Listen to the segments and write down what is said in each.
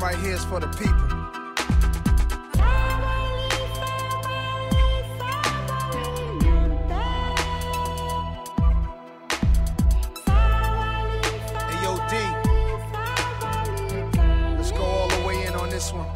right here is for the people. Hey, yo, D. Let's go all the way in on this one.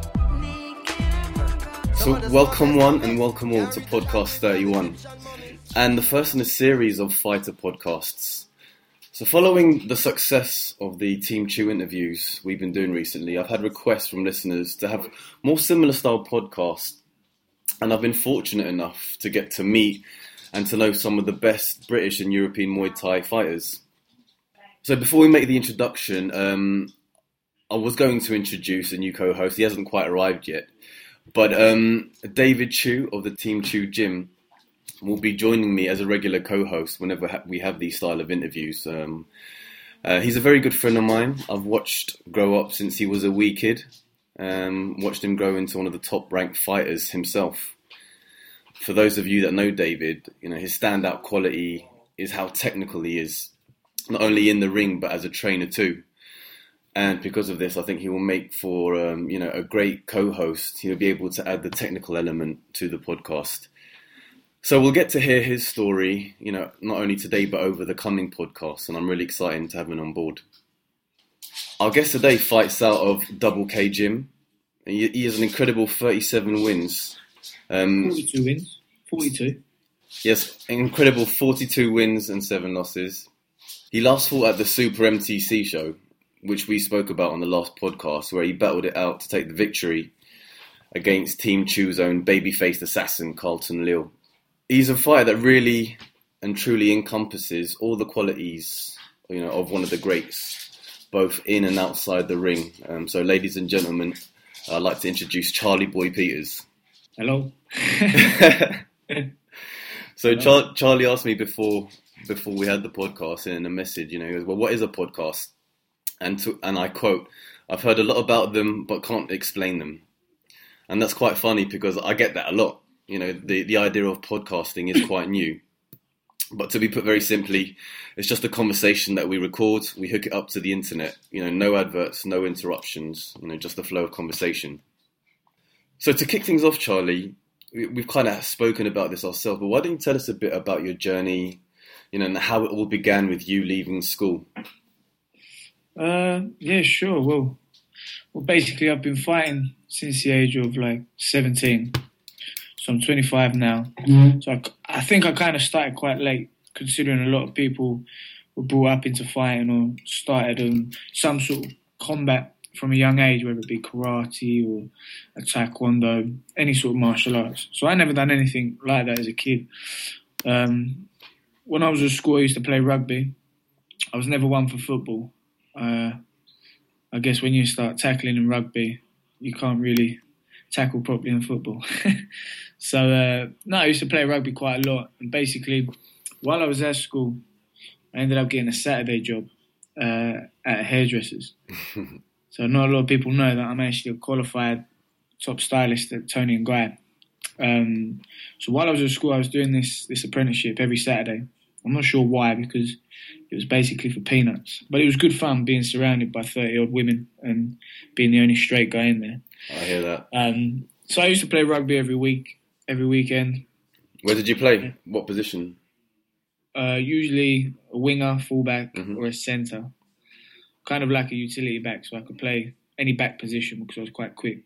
So welcome one and welcome all to podcast 31, and the first in a series of fighter podcasts. So following the success of the Team Chew interviews we've been doing recently, I've had requests from listeners to have more similar style podcasts, and I've been fortunate enough to get to meet and to know some of the best British and European Muay Thai fighters. So before we make the introduction, I was going to introduce a new co-host. He hasn't quite arrived yet, but David Chew of the Team Chew Gym will be joining me as a regular co-host whenever we have these style of interviews. He's a very good friend of mine. I've watched grow up since he was a wee kid. Watched him grow into one of the top-ranked fighters himself. For those of you that know David, you know, his standout quality is how technical he is, not only in the ring but as a trainer too. And because of this, I think he will make for a great co-host. He'll be able to add the technical element to the podcast. So we'll get to hear his story, you know, not only today, but over the coming podcasts. And I'm really excited to have him on board. Our guest today fights out of Double K Gym. He has an incredible 37 wins. 42 wins. 42. Yes, incredible 42 wins and 7 losses. He last fought at the Super MTC show, which we spoke about on the last podcast, where he battled it out to take the victory against Team Chew's own baby-faced assassin, Carlton Liu. He's a fighter that really and truly encompasses all the qualities, you know, of one of the greats, both in and outside the ring. So, ladies and gentlemen, I'd like to introduce Charlie Boy Peters. Hello. So, Charlie asked me before we had the podcast in a message, you know, he goes, "Well, what is a podcast?" And I quote, "I've heard a lot about them, but can't explain them." And that's quite funny because I get that a lot. You know, the idea of podcasting is quite new. But to be put very simply, it's just a conversation that we record, we hook it up to the internet. You know, no adverts, no interruptions, you know, just a flow of conversation. So to kick things off, Charlie, we've kind of spoken about this ourselves, but why don't you tell us a bit about your journey, you know, and how it all began with you leaving school? Yeah, sure. Well, basically, I've been fighting since the age of 17. So I'm 25 now. Mm-hmm. So I think I kind of started quite late, considering a lot of people were brought up into fighting or started some sort of combat from a young age, whether it be karate or a taekwondo, any sort of martial arts. So I never done anything like that as a kid. When I was at school, I used to play rugby. I was never one for football. I guess when you start tackling in rugby, you can't really tackle properly in football. So, I used to play rugby quite a lot. And basically, while I was at school, I ended up getting a Saturday job at a hairdresser's. So not a lot of people know that I'm actually a qualified top stylist at Tony & Guy. So while I was at school, I was doing this apprenticeship every Saturday. I'm not sure why, because it was basically for peanuts. But it was good fun being surrounded by 30-odd women and being the only straight guy in there. I hear that. So I used to play rugby every weekend. Where did you play? What position? Usually a winger, fullback, or a centre. Kind of like a utility back, so I could play any back position because I was quite quick.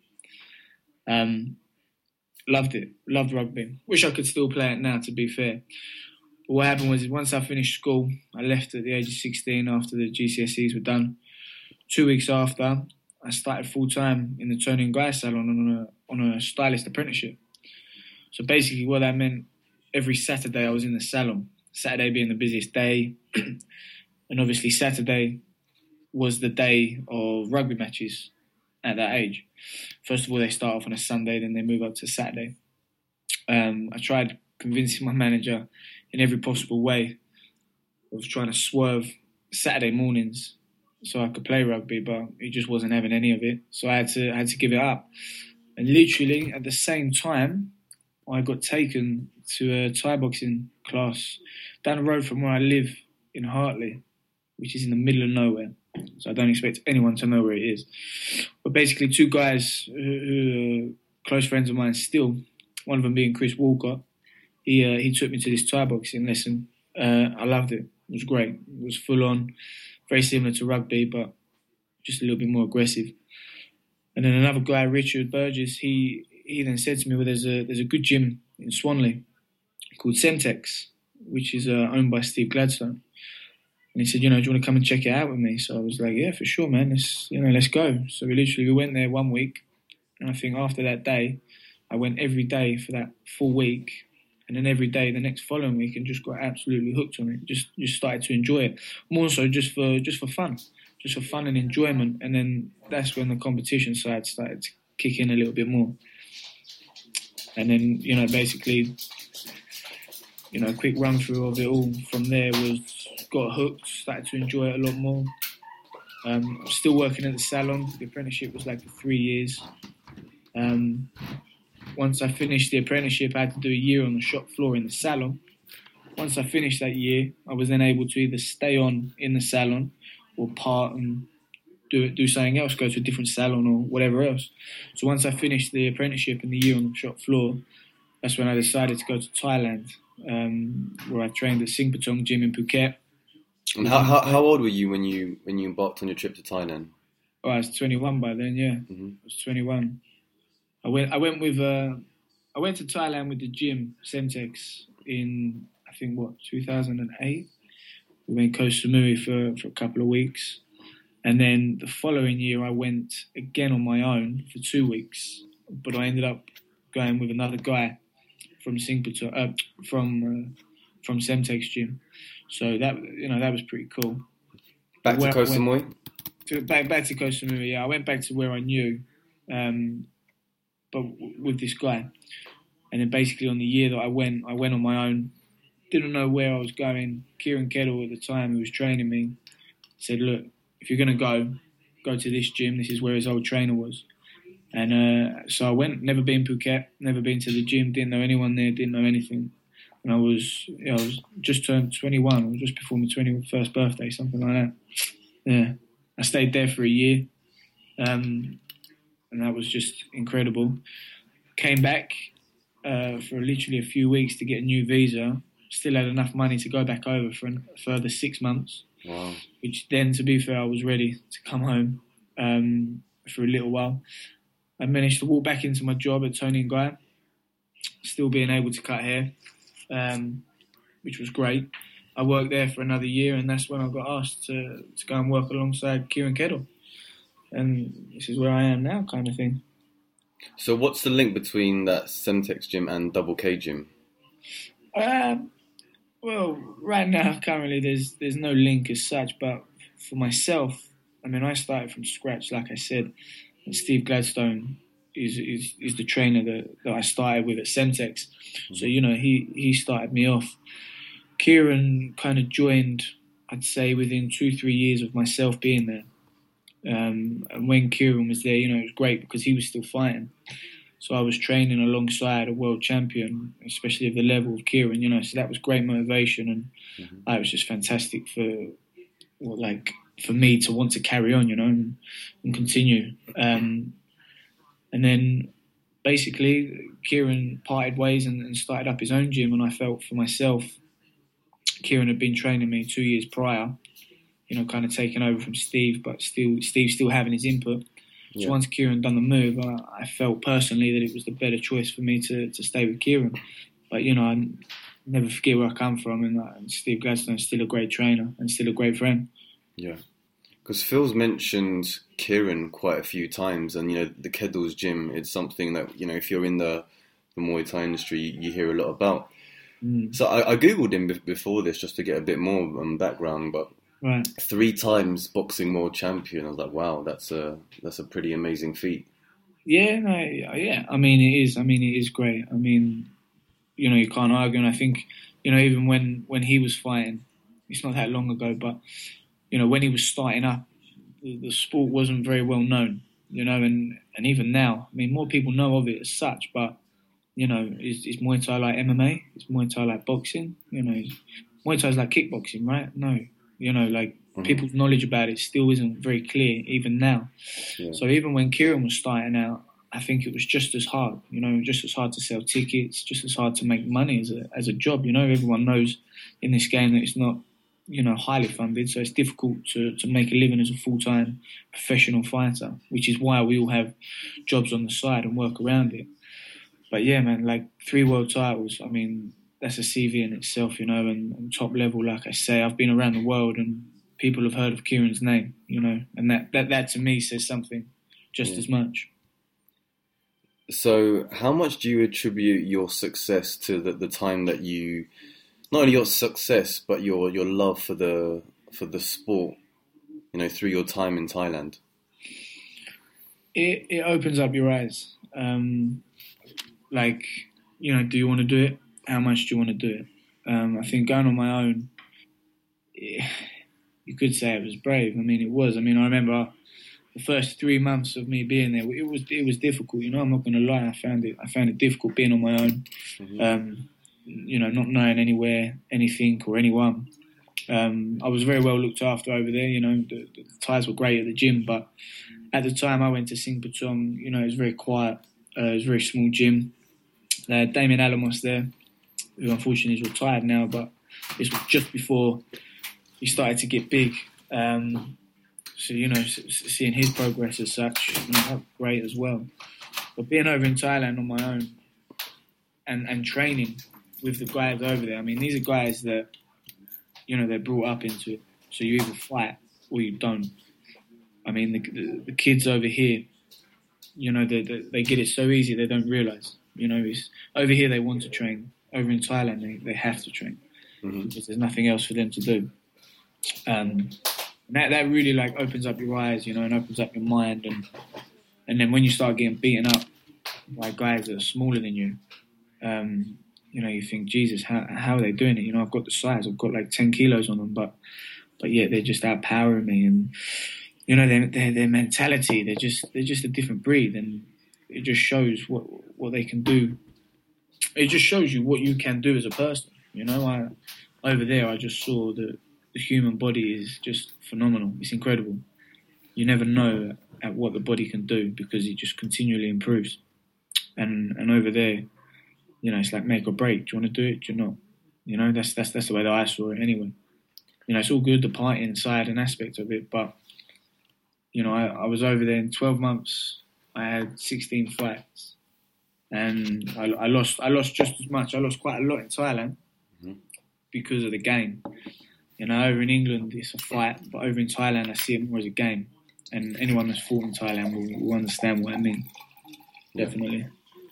Loved it. Loved rugby. Wish I could still play it now, to be fair. But what happened was, once I finished school, I left at the age of 16 after the GCSEs were done. 2 weeks after, I started full-time in the Tony & Guy salon on a stylist apprenticeship. So basically what that meant, every Saturday I was in the salon. Saturday being the busiest day. And obviously Saturday was the day of rugby matches at that age. First of all, they start off on a Sunday, then they move up to Saturday. I tried convincing my manager in every possible way. I was trying to swerve Saturday mornings so I could play rugby, but he just wasn't having any of it. So I had to give it up. And literally at the same time, I got taken to a Thai boxing class down the road from where I live in Hartley, which is in the middle of nowhere. So I don't expect anyone to know where it is. But basically, two guys who are close friends of mine still, one of them being Chris Walker, he took me to this Thai boxing lesson. I loved it. It was great. It was full on, very similar to rugby, but just a little bit more aggressive. And then another guy, Richard Burgess, he then said to me, well, there's a good gym in Swanley called Semtex, which is owned by Steve Gladstone. And he said, do you want to come and check it out with me? So I was like, yeah, for sure, man. Let's go. So we went there 1 week. And I think after that day, I went every day for that full week. And then every day the next following week, and just got absolutely hooked on it. Just started to enjoy it. More so just for fun. Just for fun and enjoyment. And then that's when the competition side started to kick in a little bit more. And then, basically, a quick run through of it all from there was got hooked, started to enjoy it a lot more. I was still working at the salon. The apprenticeship was like for 3 years. Once I finished the apprenticeship, I had to do a year on the shop floor in the salon. Once I finished that year, I was then able to either stay on in the salon or part and do something else, go to a different salon or whatever else. So once I finished the apprenticeship and the year on the shop floor, that's when I decided to go to Thailand, where I trained at Singpatong Gym in Phuket. And how old were you when you embarked on your trip to Thailand? Oh, I was 21 by then. Yeah, I was 21. I went to Thailand with the gym Semtex in 2008. We went Koh Samui for a couple of weeks, and then the following year I went again on my own for 2 weeks. But I ended up going with another guy from Singapore, from Semtex Gym. So that was pretty cool. Back to Koh Samui? Back to Koh Samui, yeah. I went back to where I knew, but with this guy. And then basically on the year that I went on my own. Didn't know where I was going. Kieran Kettle at the time, who was training me, said, look, if you're going to go to this gym. This is where his old trainer was. And so I went, never been Phuket, never been to the gym, didn't know anyone there, didn't know anything. And I was just turned 21, or just before my 21st birthday, something like that. Yeah. I stayed there for a year. And that was just incredible. Came back for literally a few weeks to get a new visa. Still had enough money to go back over for a further 6 months. Wow. Which then, to be fair, I was ready to come home for a little while. I managed to walk back into my job at Tony & Guy, still being able to cut hair, which was great. I worked there for another year, and that's when I got asked to go and work alongside Kieran Kettle. And this is where I am now, kind of thing. So what's the link between that Semtex gym and Double K gym? Well, right now, currently, there's no link as such, but for myself, I started from scratch, like I said. And Steve Gladstone is the trainer that I started with at Semtex. So, he started me off. Kieran kind of joined, I'd say, within 2-3 years of myself being there. And when Kieran was there, it was great because he was still fighting. So I was training alongside a world champion, especially of the level of Kieran, so that was great motivation. And it was just fantastic for me to want to carry on, and continue. And then basically Kieran parted ways and started up his own gym. And I felt for myself, Kieran had been training me 2 years prior, kind of taking over from Steve, but Steve still having his input. So once Kieran done the move, I felt personally that it was the better choice for me to stay with Kieran. But, I never forget where I come from, and Steve Gladstone is still a great trainer and still a great friend. Yeah. Because Phil's mentioned Kieran quite a few times, and, the Kettle's gym is something that, if you're in the Muay Thai industry, you hear a lot about. So I Googled him before this just to get a bit more background, but right. 3 times boxing world champion. I was like, wow, that's a pretty amazing feat. Yeah, it is. It is great. You can't argue. And I think, even when he was fighting, it's not that long ago, but, when he was starting up, the sport wasn't very well known, and even now, more people know of it as such, but, is Muay Thai like MMA? Is Muay Thai like boxing? Muay Thai is like kickboxing, right? No. people's knowledge about it still isn't very clear, even now. Yeah. So even when Kieran was starting out, I think it was just as hard, just as hard to sell tickets, just as hard to make money as a job. Everyone knows in this game that it's not, highly funded, so it's difficult to make a living as a full-time professional fighter, which is why we all have jobs on the side and work around it. But yeah, man, like 3 world titles, I mean, that's a CV in itself, and top level, like I say, I've been around the world and people have heard of Kieran's name, and that to me says something just as much. So how much do you attribute your success to the time that you, not only your success, but your love for the sport, through your time in Thailand? It opens up your eyes. Do you want to do it? How much do you want to do it? I think going on my own, you could say it was brave. I mean, it was. I mean, I remember the first 3 months of me being there, it was difficult. I'm not going to lie. I found it difficult being on my own. Mm-hmm. Not knowing anywhere, anything, or anyone. I was very well looked after over there. The Thais were great at the gym, but at the time I went to Sing Patong, it was very quiet. It was a very small gym. Damien Alamos there, who unfortunately is retired now, but this was just before he started to get big. So, seeing his progress as such, that was great as well. But being over in Thailand on my own and training with the guys over there, I mean, these are guys that, they're brought up into it. So you either fight or you don't. I mean, the kids over here, they get it so easy they don't realise. It's, over here they want to train. Over in Thailand they have to train because there's nothing else for them to do. That really opens up your eyes, and opens up your mind, and then when you start getting beaten up by guys that are smaller than you, you think, Jesus, how are they doing it? I've got the size, I've got 10 kilos on them, but yet they're just outpowering me, and their mentality, they're just a different breed, and it just shows what they can do. It just shows you what you can do as a person. Over there, I just saw that the human body is just phenomenal. It's incredible. You never know at what the body can do because it just continually improves. And over there, it's like make or break. Do you want to do it? Do you not? That's the way that I saw it anyway. It's all good, the partying side and aspect of it, but I was over there in 12 months. I had 16 fights, and I lost just as much. I lost quite a lot in Thailand because of the game. Over in England it's a fight, but over in Thailand I see it more as a game. And anyone that's fought in Thailand will understand what I mean. Definitely.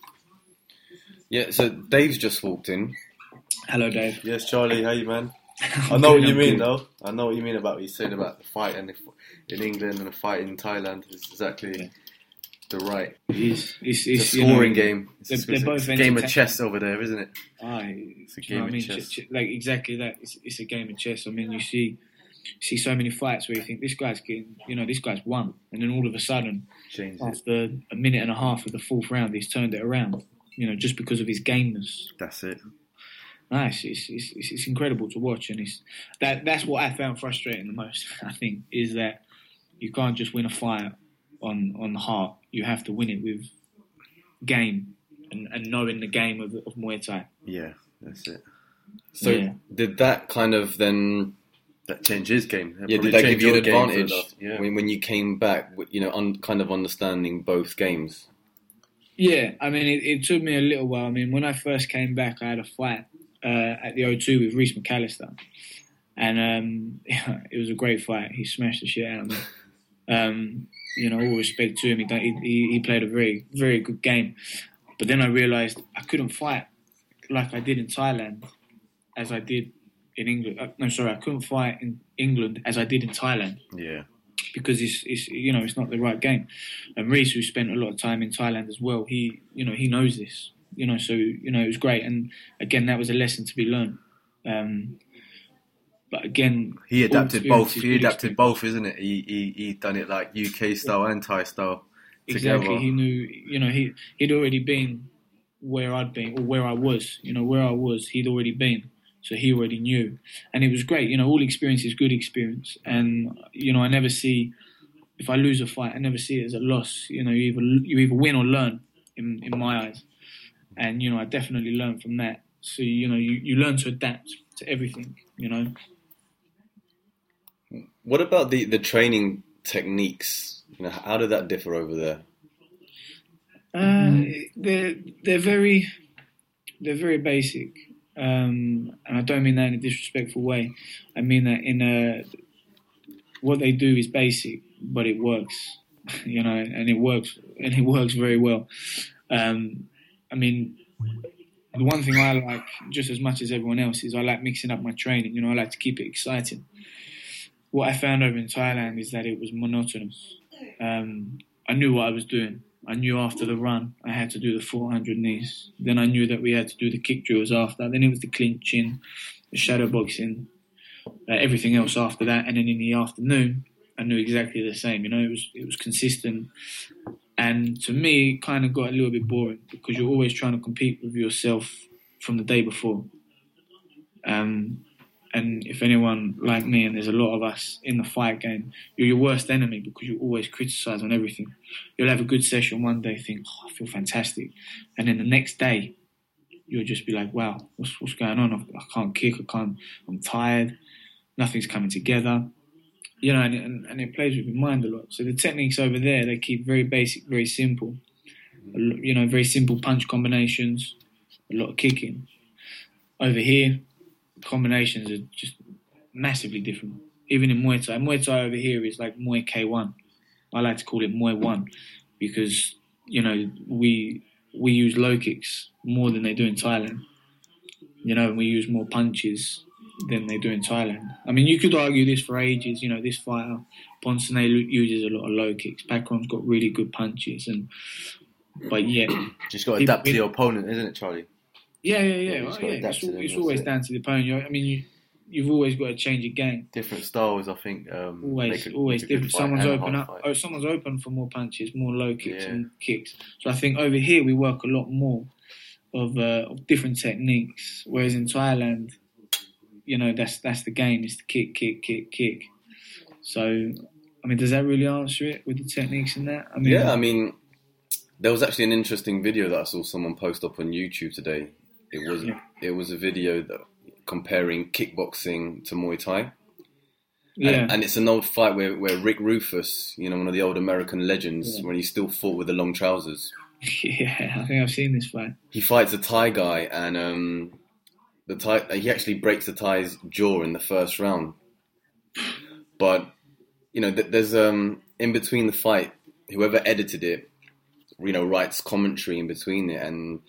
Yeah, so Dave's just walked in. Hello, Dave. Yes, Charlie, how you, man? I know what you mean, though. I know what you mean about what you said about the fight in England and the fight in Thailand. It's exactly the right. It's a scoring game. They're both a game of chess over there, isn't it? It's a game of chess. Exactly that. It's a game of chess. I mean, you see so many fights where you think this guy's won, and then all of a sudden, after a minute and a half of the fourth round, he's turned it around. Just because of his gameness. That's it. Nice. It's incredible to watch, and that's what I found frustrating the most. I think is that you can't just win a fight on the heart. You have to win it with game and knowing the game of Muay Thai. Yeah, that's it. So did that kind of then... That changed his game. Did that give you an advantage when you came back, kind of understanding both games? Yeah, I mean, it took me a little while. I mean, when I first came back, I had a fight at the O2 with Reece McAllister. And it was a great fight. He smashed the shit out of me. All respect to him. He played a very, very good game. But then I realised I couldn't fight like I did in Thailand as I did in England. I couldn't fight in England as I did in Thailand. Yeah. Because it's not the right game. And Reece, who spent a lot of time in Thailand as well, he knows this. So it was great. And again, that was a lesson to be learned. But again, he adapted both. He adapted both, isn't it? He done it like UK style and Thai style together. Exactly. He knew. He'd already been where I'd been or where I was. Where I was, he'd already been. So he already knew. And it was great. All experience is good experience. And, I never see, if I lose a fight, I never see it as a loss. You either win or learn in my eyes. And, I definitely learned from that. So, you learn to adapt to everything, What about the training techniques? How did that differ over there? They're very basic, and I don't mean that in a disrespectful way. I mean that in what they do is basic, but it works, and it works very well. I mean, the one thing I like just as much as everyone else is I like mixing up my training. I like to keep it exciting. What I found over in Thailand is that it was monotonous. I knew what I was doing. I knew after the run I had to do the 400 knees. Then I knew that we had to do the kick drills after. Then it was the clinching, the shadow boxing, everything else after that. And then in the afternoon, I knew exactly the same. It was consistent. And to me, it kind of got a little bit boring because you're always trying to compete with yourself from the day before. And if anyone like me, and there's a lot of us in the fight game, you're your worst enemy because you always criticise on everything. You'll have a good session one day, think, I feel fantastic. And then the next day, you'll just be like, wow, what's going on? I can't kick, I'm tired, nothing's coming together. And it plays with your mind a lot. So the techniques over there, they keep very basic, very simple. Very simple punch combinations, a lot of kicking. Over here, combinations are just massively different. Even in Muay Thai. Muay Thai over here is like Muay K1. I like to call it Muay 1 because, we use low kicks more than they do in Thailand. And we use more punches than they do in Thailand. I mean, you could argue this for ages. This fighter, Ponsonnet, uses a lot of low kicks. Pakram's got really good punches. But yeah. Just got to adapt to your opponent, isn't it, Charlie? Yeah. It's always down to the opponent. I mean, you've always got to change your game. Different styles, I think. Always different. Someone's open for more punches, more low kicks and kicks. So I think over here we work a lot more of different techniques. Whereas in Thailand, that's the game. It's the kick. So, I mean, does that really answer it with the techniques and that? I mean, there was actually an interesting video that I saw someone post up on YouTube today. It was a video that comparing kickboxing to Muay Thai. Yeah. And it's an old fight where Rick Rufus, one of the old American legends, when he still fought with the long trousers. Yeah, I think I've seen this fight. He fights a Thai guy and he actually breaks the Thai's jaw in the first round. But, there's in between the fight, whoever edited it, writes commentary in between it, and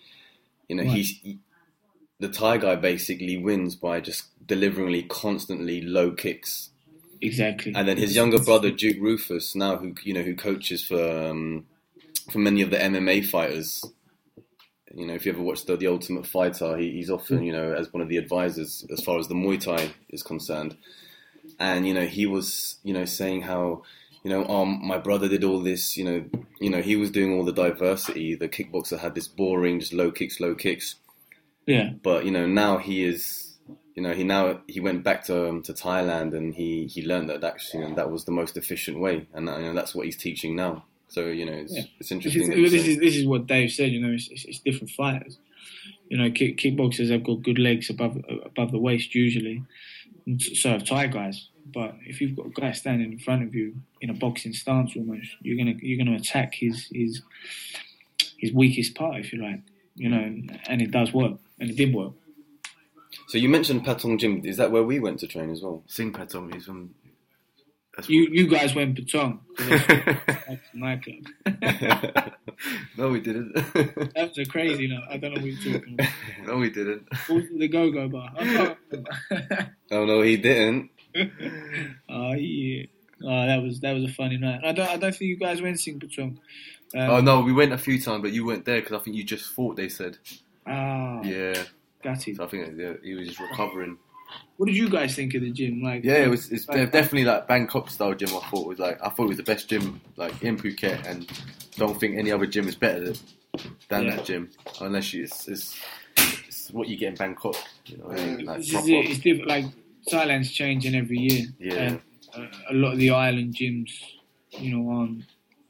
the Thai guy basically wins by just delivering constantly low kicks. Exactly. And then his younger brother Duke Rufus, now who coaches for many of the MMA fighters. If you ever watched the Ultimate Fighter, he's often as one of the advisors as far as the Muay Thai is concerned. And he was saying how. My brother did all this, he was doing all the diversity. The kickboxer had this boring, just low kicks. Yeah. But, now he is, he went back to Thailand and he learned that actually, that was the most efficient way. And, that's what he's teaching now. So, it's interesting. This is what Dave said, it's different fighters. Kickboxers have got good legs above the waist usually. And so have Thai guys. But if you've got a guy standing in front of you in a boxing stance almost, you're gonna attack his weakest part, if you like. And it does work. And it did work. So you mentioned Patong Gym. Is that where we went to train as well? Sing Patong is from... You guys went Patong. That's my club. No, we didn't. That was a crazy note. I don't know what you're talking about. No, we didn't. The go-go bar. Oh, no, he didn't. Oh, yeah. Oh, that was a funny night. I don't think you guys went Sing Patong. No, we went a few times, but you weren't there because I think you just fought, they said. Ah. Yeah. Got it. So I think he was just recovering. What did you guys think of the gym? It's definitely like Bangkok style gym. I thought it was the best gym in Phuket, and don't think any other gym is better than that gym, unless it's what you get in Bangkok. You know, like This is proper. it. It's different. Like Thailand's changing every year. Yeah. A lot of the island gyms, you know, aren't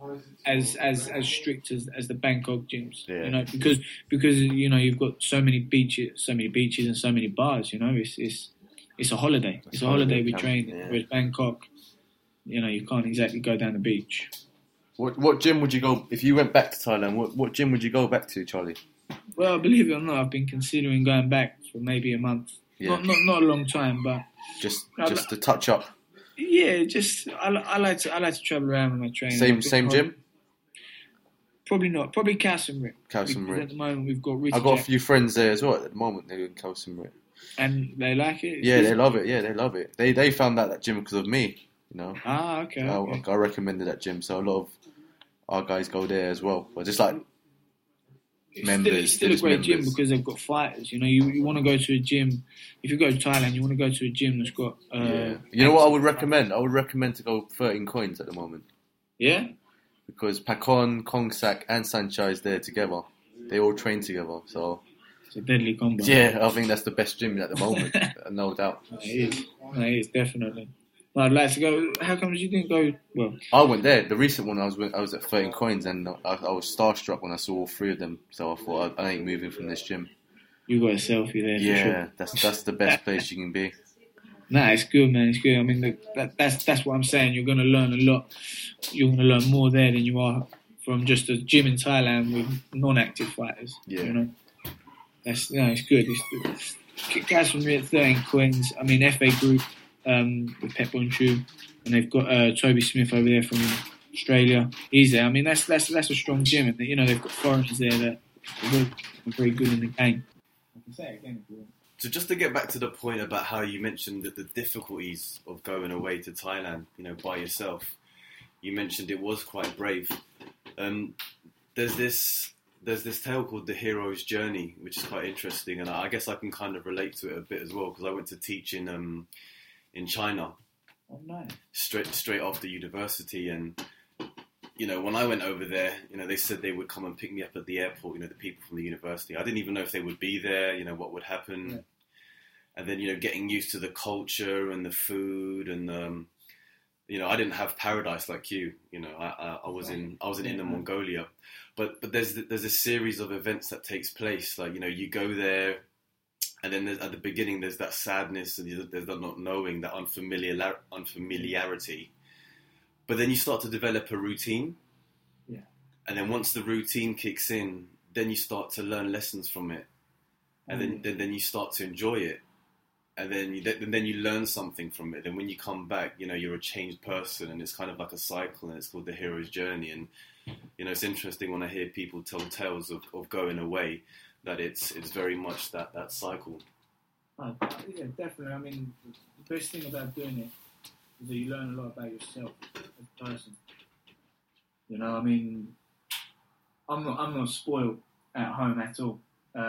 as strict as the Bangkok gyms. Yeah. You know, because you know you've got so many beaches and so many bars. You know, it's a holiday. It's a holiday with training. Yeah. Whereas Bangkok, you know, you can't exactly go down the beach. What gym would you go if you went back to Thailand? What gym would you go back to, Charlie? Well, believe it or not, I've been considering going back for maybe a month. Yeah. Not a long time, but Just to touch up. yeah, just I like to travel around with my training. Same gym. Probably not. Probably Khao Sam Rip. Khao Sam Because Rip. at the moment we've got Richie I've got a Jack, few friends there as well at the moment. They're in Khao Sam Rip. and they like it. Yeah, they love it. Yeah, they love it. They found out that gym because of me. You know, Ah, okay. I recommended that gym, so a lot of our guys go there as well. But just like members, It's still a just great gym members. because they've got fighters. You know, you want to go to a gym. If you go to Thailand, you want to go to a gym that's got. Yeah. You know what I would recommend? I would recommend to go 13 Coins at the moment. Yeah. Because Pakon, Kongsak and Sanchai is there together. They all train together. So, It's a deadly combo. yeah, I think that's the best gym at the moment. No doubt. It is definitely. But I'd like to go. How come you didn't go? Well, I went there. The recent one, I was at 13 Coins and I was starstruck when I saw all three of them. So I thought, I ain't moving from this gym. you got a selfie there. Yeah, For sure. that's the best place you can be. Nah, it's good, man. It's good. I mean, that's what I'm saying. You're going to learn a lot. You're going to learn more there than you are from just a gym in Thailand with non-active fighters. Yeah. You know, it's good. It's guys from 13 Queens. I mean, FA Group with Pep Bonchu, and they've got Toby Smith over there from Australia. He's there. I mean, that's a strong gym, and you know they've got foreigners there that are very good in the game. I can say it again if you want. So just to get back to the point about how you mentioned that the difficulties of going away to Thailand, you know, by yourself, you mentioned it was quite brave. There's this tale called The Hero's Journey, which is quite interesting, and I guess I can kind of relate to it a bit as well because I went to teach in China. Oh, nice. Straight after university, and you know, when I went over there, you know, they said they would come and pick me up at the airport, you know, the people from the university. I didn't even know if they would be there, you know, what would happen. Yeah. And then, you know, getting used to the culture and the food and, you know, I didn't have paradise like you, you know, I was in Inner Mongolia, but there's a series of events that takes place. Like, you know, you go there and then at the beginning, there's that sadness and there's that not knowing, that unfamiliarity. But then you start to develop a routine. Yeah. And then once the routine kicks in, then you start to learn lessons from it. And then you start to enjoy it. And then you learn something from it. And when you come back, you know, you're a changed person. And it's kind of like a cycle. And it's called The Hero's Journey. And, you know, it's interesting when I hear people tell tales of going away, that it's very much that cycle. Oh, yeah, definitely. I mean, the best thing about doing it is that you learn a lot about yourself as a person. You know, I mean, I'm not spoiled at home at all.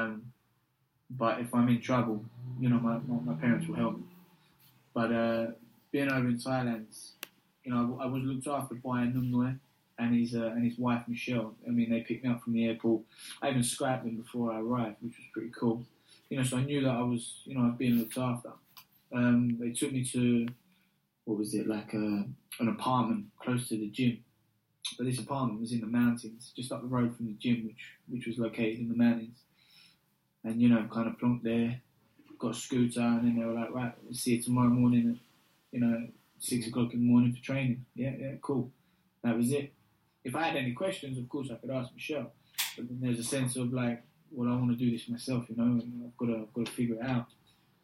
But if I'm in trouble, you know, my parents will help me. But being over in Thailand, you know, I was looked after by Numnoy and his wife Michelle. I mean, they picked me up from the airport. I even Skyped them before I arrived, which was pretty cool. You know, so I knew that I was being looked after. They took me to, what was it, like an apartment close to the gym. But this apartment was in the mountains, just up the road from the gym, which was located in the mountains. And, you know, kind of plonked there, got a scooter, and then they were like, right, we'll see you tomorrow morning at, 6 o'clock in the morning for training. Yeah, cool. That was it. If I had any questions, of course, I could ask Michelle. But then there's a sense of like, well, I want to do this myself, you know, and I've got to figure it out.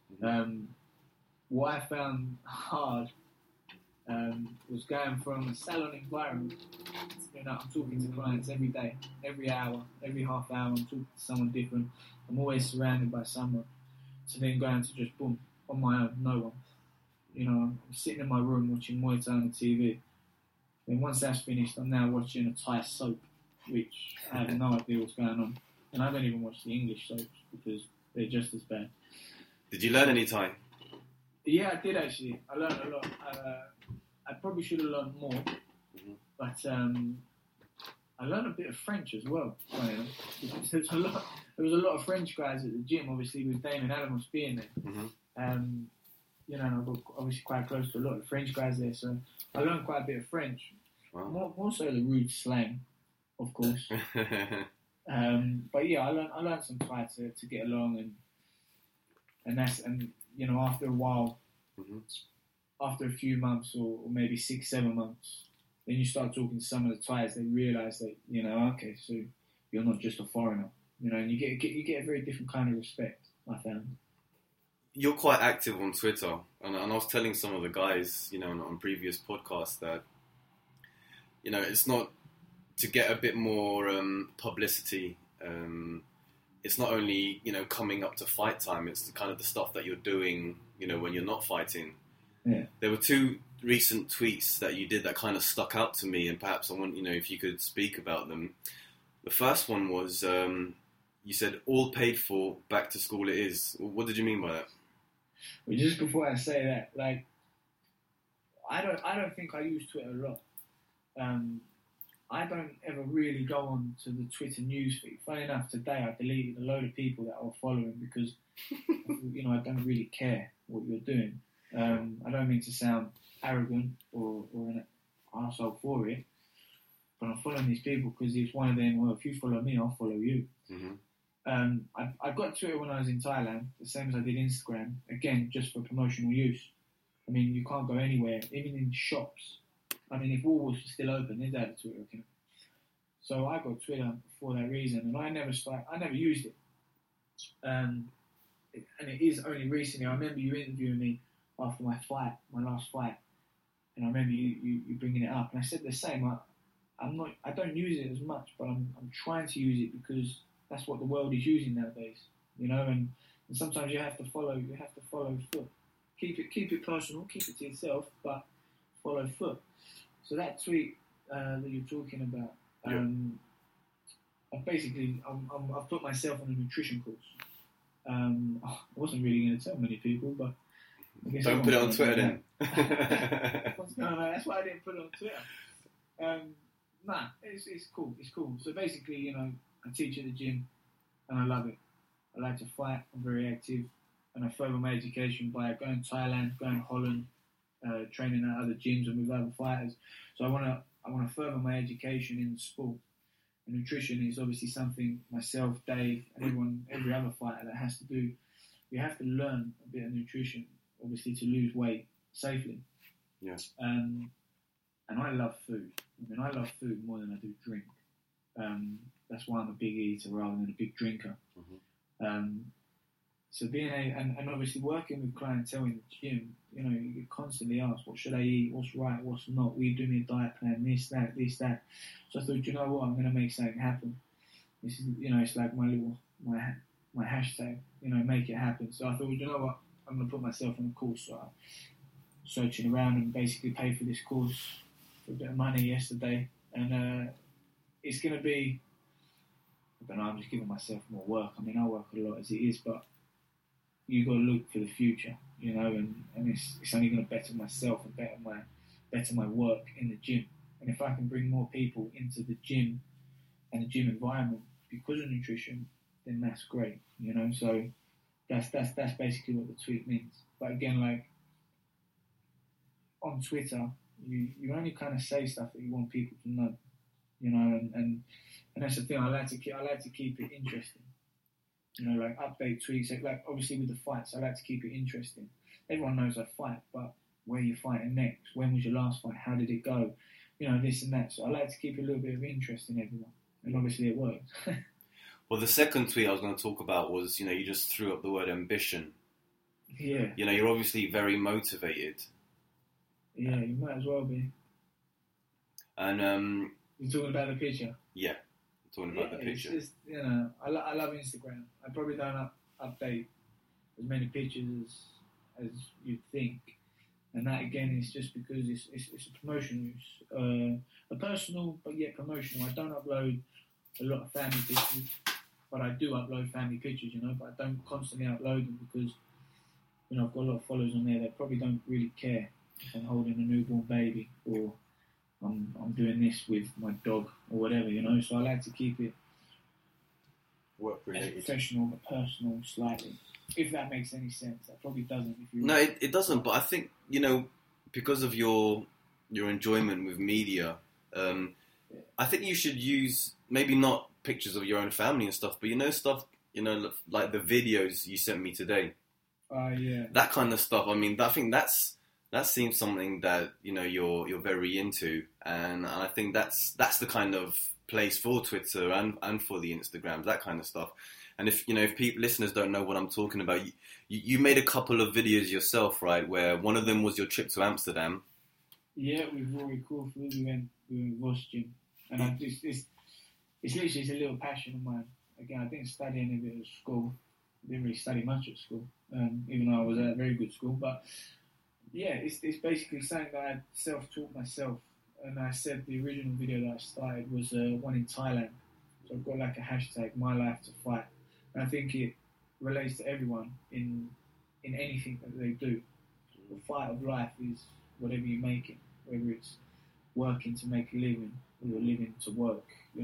What I found hard was going from a salon environment. You know, I'm talking to clients every day, every hour, every half hour. I'm talking to someone different. I'm always surrounded by someone. So then going to just boom on my own, no one. You know, I'm sitting in my room watching Muay Thai on the TV. Then once that's finished, I'm now watching a Thai soap, which I have no idea what's going on. And I don't even watch the English soaps because they're just as bad. Did you learn any Thai? Yeah, I did actually. I learned a lot. I probably should have learned more, but I learned a bit of French as well. Funny enough, because there's a there was a lot of French guys at the gym, obviously with Damon Alamos being there. Mm-hmm. You know, and I got obviously quite close to a lot of French guys there, so I learned quite a bit of French. Wow. More so the rude slang, of course. But yeah, I learned some Thai to get along, and you know, after a while, after a few months or maybe 6-7 months, then you start talking to some of the Thais. They realise that, you know, okay, so you're not just a foreigner, you know, and you get a very different kind of respect, I found. You're quite active on Twitter, and I was telling some of the guys, you know, on previous podcasts that, you know, it's not to get a bit more publicity. It's not only, you know, coming up to fight time. It's the kind of the stuff that you're doing, you know, when you're not fighting. Yeah. There were 2 recent tweets that you did that kind of stuck out to me, and perhaps I want, you know, if you could speak about them. The first one was you said, "All paid for, back to school it is." What did you mean by that? Well, just before I say that, like, I don't think I use Twitter a lot. I don't ever really go on to the Twitter newsfeed. Funny enough, today I deleted a load of people that I was following because, you know, I don't really care what you're doing. I don't mean to sound arrogant or an arsehole for it, but I'm following these people because it's one of them, well, if you follow me, I'll follow you. I got Twitter when I was in Thailand, the same as I did Instagram, again, just for promotional use. I mean, you can't go anywhere, even in shops. I mean, if Woolworths was still open, they'd have a Twitter account. So I got Twitter for that reason, and I never used it. And it is only recently. I remember you interviewing me after my last fight, and I remember you bringing it up, and I said the same. I don't use it as much, but I'm trying to use it because that's what the world is using nowadays, you know. And sometimes you have to follow foot. Keep it personal, keep it to yourself, but follow foot. So that tweet that you're talking about, I've put myself on a nutrition course. I wasn't really going to tell many people, but I guess don't put it on Twitter then. No, that's why I didn't put it on Twitter. Nah, it's cool. It's cool. So basically, you know, I teach at the gym, and I love it. I like to fight. I'm very active, and I further my education by going to Thailand, going to Holland, training at other gyms and with other fighters. So I want to further my education in the sport. And nutrition is obviously something myself, Dave, and every other fighter that has to do. You have to learn a bit of nutrition, obviously, to lose weight safely. Yes. And I love food. I mean, I love food more than I do drink. That's why I'm a big eater rather than a big drinker. So being and obviously working with clientele in the gym, you know, you get constantly asked, what should I eat? What's right? What's not? Will you do me a diet plan? This, that. So I thought, you know what? I'm going to make something happen. This is, you know, it's like my hashtag, you know, make it happen. So I thought, you know what? I'm going to put myself on a course. So I'm searching around and basically paid for this course for a bit of money yesterday. And it's going to be, I don't know, I'm just giving myself more work. I mean, I work a lot as it is, but you got to look for the future, you know, and it's only going to better myself and better my work in the gym. And if I can bring more people into the gym and the gym environment because of nutrition, then that's great, you know. So that's basically what the tweet means. But again, like on Twitter, you only kind of say stuff that you want people to know, you know, and that's the thing. I like to keep it interesting. You know, like update tweets, like obviously with the fights, I like to keep it interesting. Everyone knows I fight, but where are you fighting next? When was your last fight? How did it go? You know, this and that. So I like to keep a little bit of interest in everyone. And obviously it works. Well, the second tweet I was going to talk about was, you know, you just threw up the word ambition. Yeah. You know, you're obviously very motivated. Yeah, you might as well be. And you're talking about the picture? Yeah. Talking about the picture. It's just, you know, I love Instagram. I probably don't update as many pictures as you'd think, and that again is just because it's a promotional use, a personal but yet promotional. I don't upload a lot of family pictures, but I do upload family pictures, you know. But I don't constantly upload them because, you know, I've got a lot of followers on there that probably don't really care if I'm holding a newborn baby or I'm doing this with my dog or whatever, you know. So I like to keep it. Well, professional but personal slightly. If that makes any sense. That probably doesn't. If you No, it doesn't. But I think, because of your enjoyment with media, I think you should use maybe not pictures of your own family and stuff, but stuff, like the videos you sent me today. Yeah. That kind of stuff. I mean, I think that seems something that you're very into, and I think that's the kind of place for Twitter and for the Instagrams, that kind of stuff. And if listeners don't know what I'm talking about, you made a couple of videos yourself, right? Where one of them was your trip to Amsterdam. Yeah, with Rory Crawford, we went with Vosgin, and it's literally a little passion of mine. Again, I didn't study any of it at school. I didn't really study much at school, even though I was at a very good school. But yeah, it's basically something that I self-taught myself. And I said the original video that I started was one in Thailand. So I've got like a hashtag, My Life to Fight. And I think it relates to everyone in anything that they do. The fight of life is whatever you make it, whether it's working to make a living or you're living to work.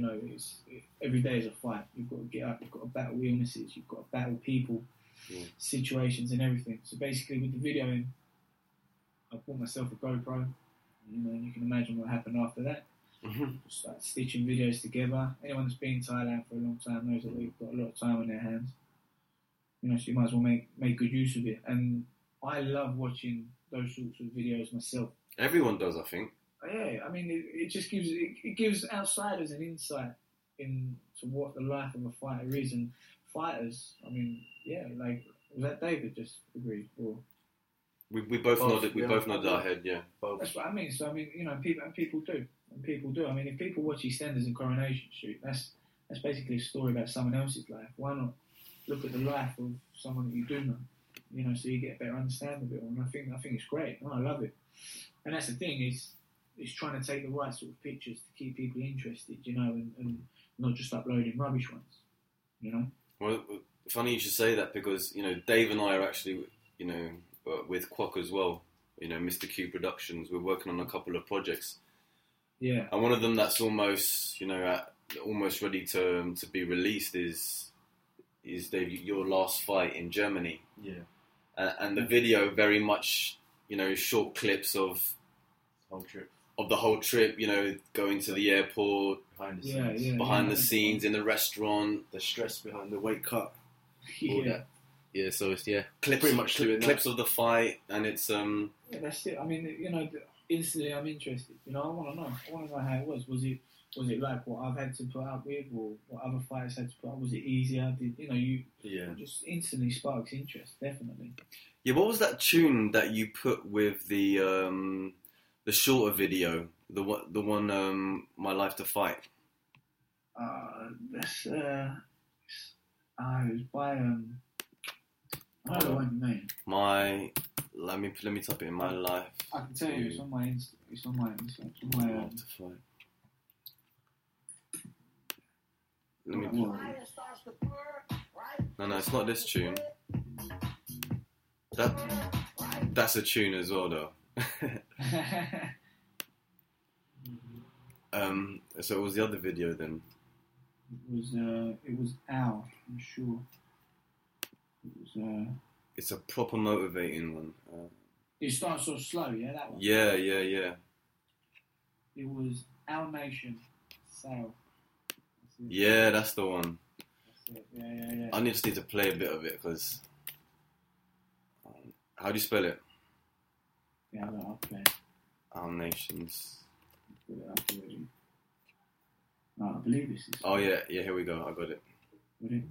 Every day is a fight. You've got to get up, you've got to battle illnesses, you've got to battle people, situations and everything. So basically with the videoing, I bought myself a GoPro. You can imagine what happened after that. Just start stitching videos together. Anyone that's been in Thailand for a long time knows that they've got a lot of time on their hands. So you might as well make good use of it. And I love watching those sorts of videos myself. Everyone does, I think. Yeah, I mean, it just gives outsiders an insight into what the life of a fighter is. And fighters, I mean, yeah, like, was that David just agreed? Or we both nodded. We both nodded our head. Yeah, both. That's what I mean. So I mean, people do. And people do. I mean, if people watch EastEnders and Coronation Street, that's basically a story about someone else's life. Why not look at the life of someone that you do know? So you get a better understanding of it all. And I think it's great. I love it. And that's the thing is trying to take the right sort of pictures to keep people interested, and not just uploading rubbish ones, Well, funny you should say that because Dave and I are actually with Kwok as well. Mr. Q Productions. We're working on a couple of projects. Yeah. And one of them that's almost almost ready to be released is Dave, your last fight in Germany. Yeah. And the video very much short clips of the whole trip, going to the airport, behind the scenes in the restaurant, the stress behind the weight cut, all that. Yeah, so it's clips of the fight, and it's Yeah, that's it. I mean, instantly I'm interested. I want to know. I want to know how it was. Was it like what I've had to put up with, or what other fighters had to put up? Was it easier? It just instantly sparks interest. Definitely. Yeah, what was that tune that you put with the shorter video? The one My Life to Fight. That's it was by I don't know what name. Let me type it in. My Life. I can tell you, it's on my Insta. It's on my Life to Fight. Let me. No, it's not this tune. That's a tune as well, though. So it was the other video then. It was Al, I'm sure. It was. It's a proper motivating one. It starts so slow, yeah, that one. Yeah. It was Our Nation, Sail. Yeah, that's the one. That's it. Yeah. I just need to play a bit of it because. How do you spell it? Yeah, I'll play. Our Nations. Put it up already. No, I believe this is. Oh yeah. Here we go. I got it. Ready?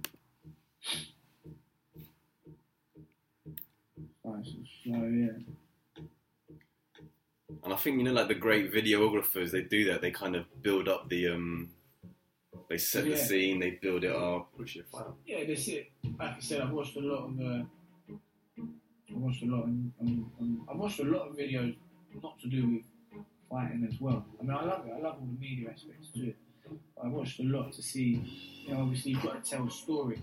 Nice and slow, yeah. And I think like the great videographers, they do that. They kind of build up the they set the scene, they build it up, push it far. Yeah, that's it. Like I said, I've watched a lot of. I've watched a lot of videos not to do with fighting as well. I mean, I love it. I love all the media aspects to it. I watched a lot to see. Obviously, you've got to tell a story.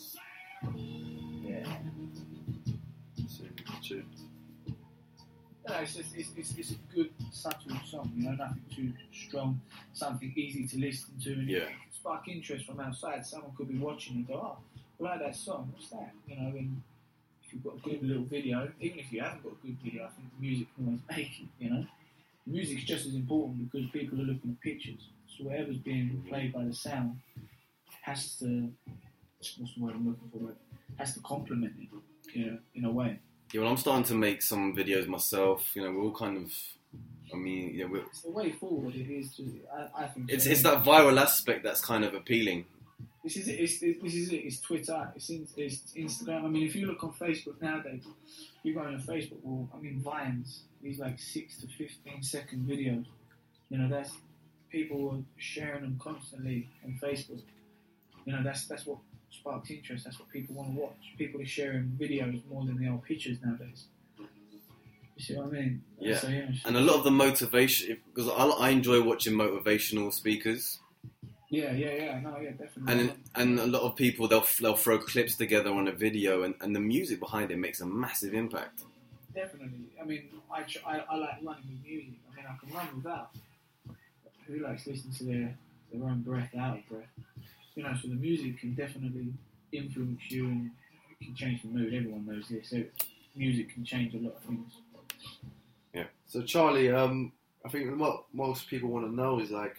Yeah. it's just it's a good subtle song, you know, nothing too strong, something easy to listen to, and Yeah. spark interest from outside. Someone could be watching and go, "Oh, I like that song. What's that?" You know, and if you've got a good little video, even if you haven't got a good video, I think the music can always make it. You know, the music's just as important because people are looking at pictures. So whatever's being played by the sound has to, what's the word I'm looking for? Has to complement it, you know, in a way. Yeah, well, I'm starting to make some videos myself. You know, we're all kind of, I mean, yeah, It's the way forward. It is. I think it's that viral aspect that's kind of appealing. This is it. It's Twitter. It's Instagram. I mean, if you look on Facebook nowadays, you go on your Facebook wall. I mean, Vines. These like 6 to 15-second videos. You know, that's people are sharing them constantly on Facebook. You know, that's what sparks interest. That's what people want to watch. People are sharing videos more than they are pictures nowadays. You see what I mean? Yeah. So, yeah, And a lot of the motivation, because I enjoy watching motivational speakers. Yeah, no, yeah, definitely. And a lot of people, they'll throw clips together on a video, and the music behind it makes a massive impact. Definitely. I mean, I like running with music. I mean, I can run without. Who likes listening to their own breath out of breath? You know, so the music can definitely influence you and it can change the mood. Everyone knows this. So music can change a lot of things. Yeah. So Charlie, I think what most people want to know is like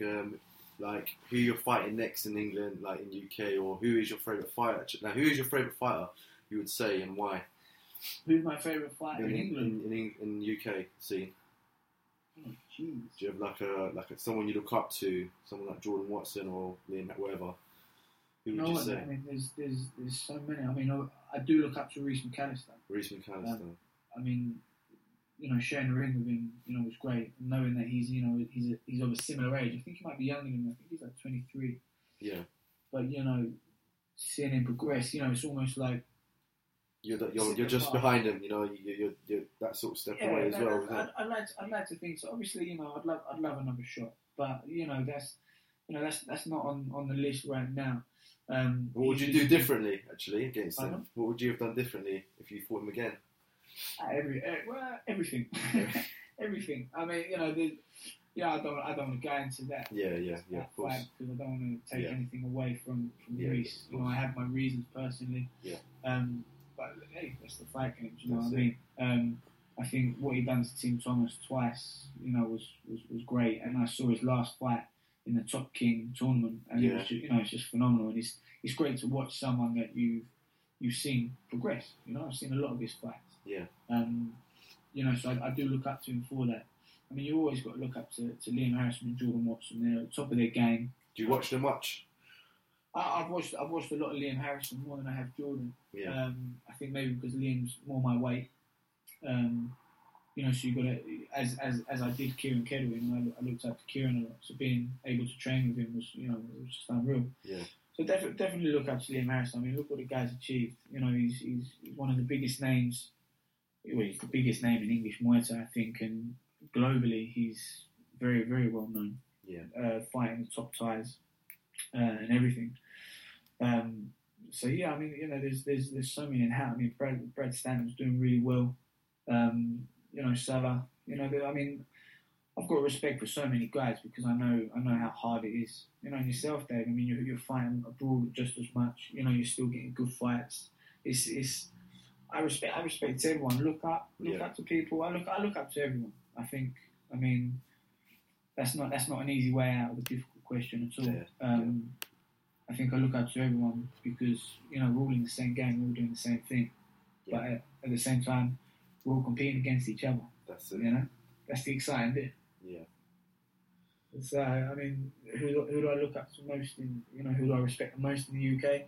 who you're fighting next in England, like in UK, or who is your favourite fighter? Now, who is your favourite fighter? You would say, and why? Who's my favourite fighter in England? In UK scene. Oh, jeez. Do you have like a someone you look up to, someone like Jordan Watson or Liam, whatever? Who would you say? I mean, there's so many. I mean, I do look up to Reece McAllister. Reece McAllister. I mean, you know, sharing the ring with him, you know, was great. Knowing that he's, you know, he's of a similar age. I think he might be younger than me. I think he's like 23. Yeah. But you know, seeing him progress, you know, it's almost like you're just behind him. You know, you're that sort of step away as well. I'd like to think so. Obviously, you know, I'd love another shot, but you know, that's not on the list right now. What would you do differently, actually, against him? What would you have done differently if you fought him again? Everything. Everything. I mean, you know, I don't want to go into that. Yeah, of course. Because I don't want to take anything away from Reece. You know, I have my reasons personally. Yeah. But hey, that's the fight game. Do you know what I mean? I think what he done to Tim Thomas twice, you know, was great. And I saw his last fight in the Top King tournament, and it was just, you know, it's just phenomenal. And it's great to watch someone that you've seen progress. You know, I've seen a lot of his fights. Yeah. You know, so I do look up to him for that. I mean, you always got to look up to Liam Harrison and Jordan Watson. They're at the top of their game. Do you watch them much? I've watched a lot of Liam Harrison more than I have Jordan. Yeah. I think maybe because Liam's more my weight. You know, so you got to, as I did Kieran Kedwin, I looked up to Kieran a lot. So being able to train with him was, you know, it was just unreal. Yeah. So definitely look up to Liam Harrison. I mean, look what the guy's achieved. You know, he's one of the biggest names. Well, he's the biggest name in English Muay Thai, I think, and globally he's very, very well known. Yeah. Fighting the top ties and everything. So yeah, I mean, you know, there's so many in hand. I mean, Brad Stanton's doing really well. You know, Salah. You know, I mean, I've got respect for so many guys because I know how hard it is. You know, and yourself, Dave. I mean, you're fighting abroad just as much. You know, you're still getting good fights. I respect everyone. Look up to people. I look up to everyone. I mean, that's not an easy way out of a difficult question at all. I think I look up to everyone because, you know, we're all in the same game, we're all doing the same thing. Yeah. But at the same time, we're all competing against each other. That's it. You know, that's the exciting bit. Yeah. So I mean, who do I look up to most in? You know, who do I respect the most in the UK?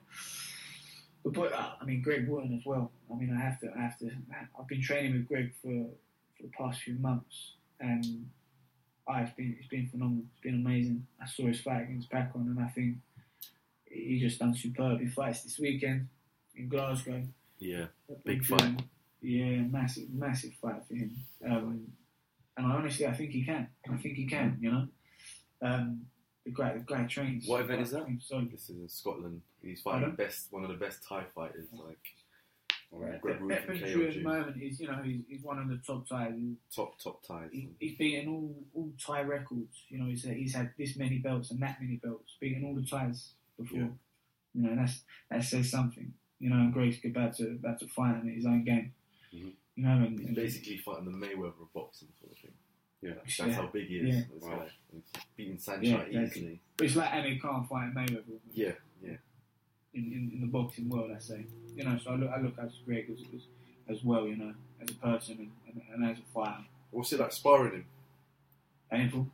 But I mean, Greg Wotton as well. I mean, I have to. I've been training with Greg for the past few months, and it's been phenomenal. It's been amazing. I saw his fight against Pacron, and I think he just done superb. He fights this weekend in Glasgow. Yeah, big fight. Yeah, massive fight for him. And I think he can. You know, the guy trains. What event is that? So this is in Scotland. He's fighting one of the best Thai fighters. Greg Root from Petr at the KLG. moment is, he's one of the top ties. Top ties. He's beaten all tie records. He's had this many belts and that many belts, beating all the ties before. Yeah. That says something. And Greg's about to fight him at his own game. Mm-hmm. And He's basically fighting the Mayweather of boxing sort of thing. Yeah. That's how big he is. Yeah. That's Wow. why he's beating Sanchez easily. But it's like Amir Khan fighting Mayweather. Yeah. In the boxing world, I say. So I look at Greg as well. As a person and as a fighter. What's it like sparring him? Painful.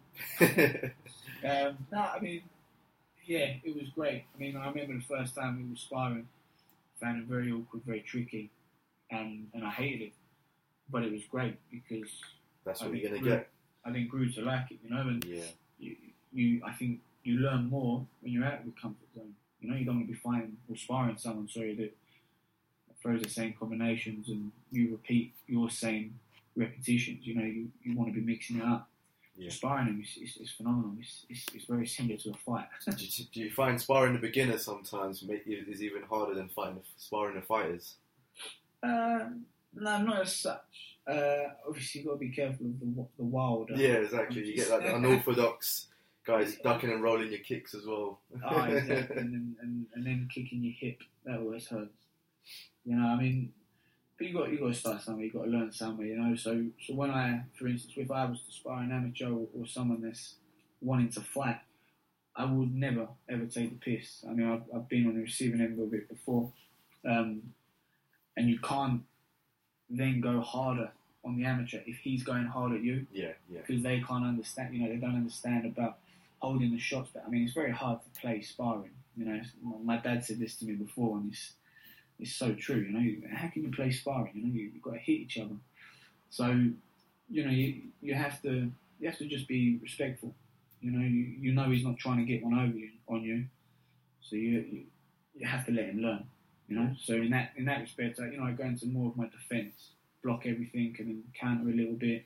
No, I mean, yeah, it was great. I mean, I remember the first time we were sparring, found it very awkward, very tricky, and I hated it. But it was great because That's what I you're think going to get. I think grew to like it, and Yeah. I think you learn more when you're out of the comfort zone. You don't want to be fighting or sparring someone, that throws the same combinations and you repeat your same repetitions. You want to be mixing it up. Yeah. Sparring them is phenomenal. It's very similar to a fight. Do you find sparring the beginners sometimes is even harder than sparring the fighters? No, not as such. Obviously, you've got to be careful of the wild. Yeah, exactly. You get like the unorthodox guys ducking and rolling your kicks as well. Oh, exactly. and then kicking your hip, that always hurts. I mean, but you got to start somewhere. You got to learn somewhere. So when for instance, if I was to spar an amateur or someone that's wanting to fight, I would never ever take the piss. I mean, I've been on the receiving end of it before, and you can't then go harder on the amateur if he's going hard at you. Yeah. Because they can't understand. They don't understand about holding the shots. But I mean, it's very hard to play sparring. My dad said this to me before, and it's so true. How can you play sparring? You've got to hit each other. So, you have to just be respectful. You know he's not trying to get one over on you. So you have to let him learn. So in that respect, I go into more of my defence, block everything, and then counter a little bit.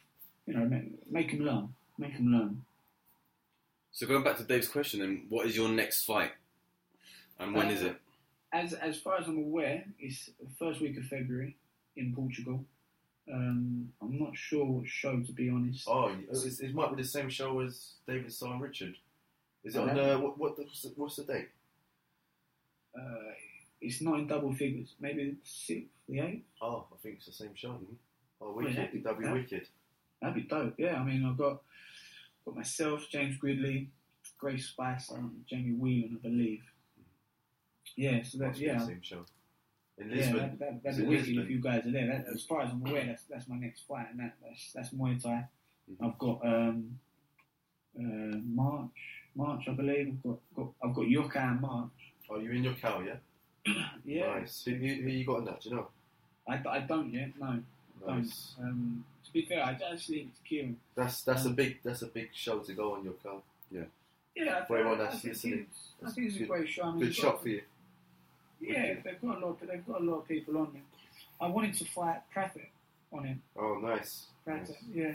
Make him learn. So going back to Dave's question, then, what is your next fight, and when is it? As far as I'm aware, it's the first week of February in Portugal. I'm not sure what show, to be honest. Oh, it might be the same show as David's son Richard. Is it on what's the date? It's not in double figures. Maybe the 6th, the 8th. Oh, I think it's the same show. Mm-hmm. Oh, wicked! That'd be wicked. That'd be dope. Yeah, I mean, I've got myself, James Gridley, Grace Spice, and Jamie Whelan, I believe. Yeah, so that's the same show. In Yeah, Lisbon. that'd be wicked if you guys are there. As far as I'm aware, that's my next fight, and that's Muay Thai. Mm-hmm. I've got March, I believe. I've got Yoka in March. Oh, you're in your cow, yeah? Yeah. Nice. Who you got in that? Do you know? I don't yet. No. Nice. Don't. To be fair, I just leave it to Kieran. That's a big show to go on your cow. Yeah. Yeah, For everyone that's listening. I think it's a great show. I mean, Good shot for you. Yeah, they've got a lot of people on there. I wanted to fight Prathet on it. Oh, nice. Prathet, yeah.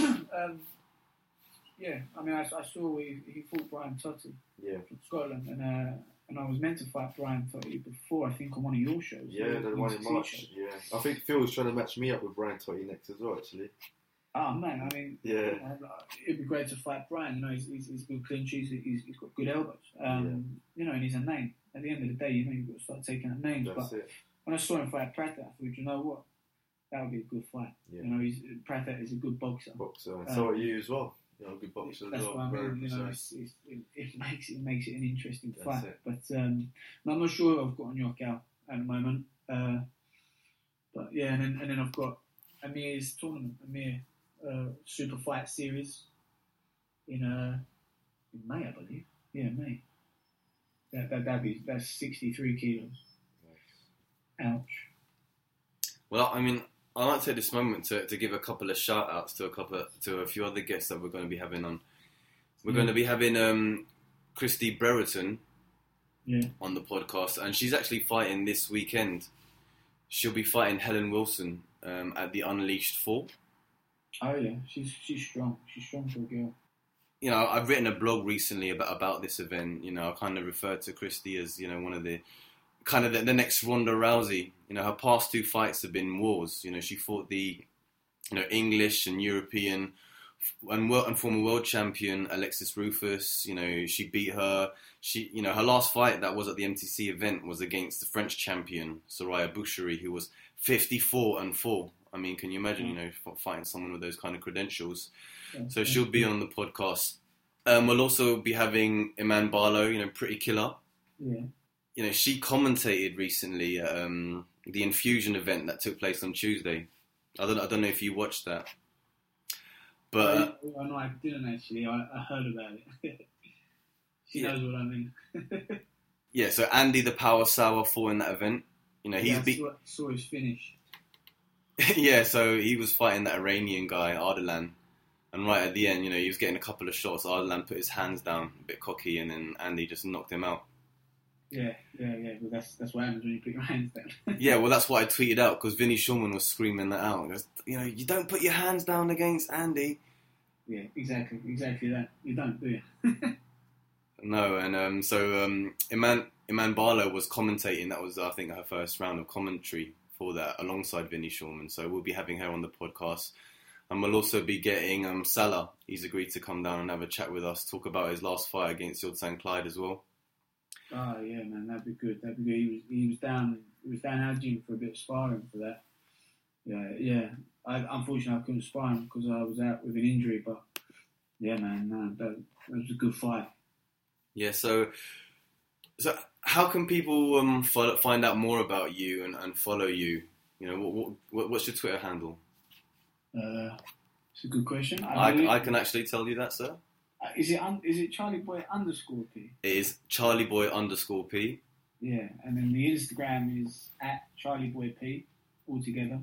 Yeah, I mean, I saw he fought Brian Totti from Scotland, and I was meant to fight Brian Totti before, I think, on one of your shows. Yeah, the one in March. Yeah, I think Phil was trying to match me up with Brian Totti next as well, actually. Oh man, I mean, yeah, it'd be great to fight Brian. He's good clinches, he's got good elbows. And he's a name. At the end of the day, you've got to start taking up names. That's but it. when I saw him fight Prathet, I thought, you know what, that would be a good fight. Yeah. Prathet is a good boxer. So are you as well. Good boxer as well. That's what I mean. It makes it an interesting fight. But I'm not sure who I've got on Yorkow at the moment. But yeah, and then I've got Amir's tournament, Super Fight Series in May, I believe. Yeah, May. That's 63 kilos. Nice. Ouch. Well, I mean, I'd like to take this moment to give a couple of shout outs to a few other guests that we're going to be having on. We're going to be having Christy Brereton on the podcast, and she's actually fighting this weekend. She'll be fighting Helen Wilson at the Unleashed 4. Oh yeah, she's strong. She's strong for a girl. I've written a blog recently about this event. I kind of referred to Christy as one of the kind of the next Ronda Rousey. You know, her past 2 fights have been wars. You know, she fought the English and European and former world champion Alexis Rufus. You know, she beat her. Her last fight that was at the MTC event was against the French champion Soraya Boucherie, who was 54-4. I mean, can you imagine? You know, fighting someone with those kind of credentials. Yeah, so she'll be on the podcast. We'll also be having Iman Barlow. You know, Pretty Killer. Yeah. You know, she commentated recently at the Infusion event that took place on Tuesday. I don't know if you watched that. But no, I didn't actually. I heard about it. She knows what I mean. Yeah, so Andy the Power Sour fought in that event. You know, saw his finish. Yeah, so he was fighting that Iranian guy, Ardalan. And right at the end, you know, he was getting a couple of shots. Ardalan put his hands down, a bit cocky, and then Andy just knocked him out. Yeah. But that's what happens when you put your hands down. Yeah, well, that's what I tweeted out, because Vinny Shulman was screaming that out. He goes, you know, you don't put your hands down against Andy. Yeah, exactly that. You don't, do you? No, and so Iman Barlow was commentating. That was, I think, her first round of commentary for that, alongside Vinny Shulman. So we'll be having her on the podcast. And we'll also be getting Salah. He's agreed to come down and have a chat with us, talk about his last fight against Yodsan Clyde as well. Oh yeah, man, that'd be good. He was down our gym for a bit of sparring for that. Yeah. Unfortunately, I couldn't spar him because I was out with an injury. But yeah, man, that was a good fight. Yeah. So how can people find out more about you and follow you? You know, what's your Twitter handle? It's a good question. I can actually tell you that, sir. Is it Charlie Boy _P? It is Charlie Boy _P. Yeah, and then the Instagram is at Charlie Boy P, all together.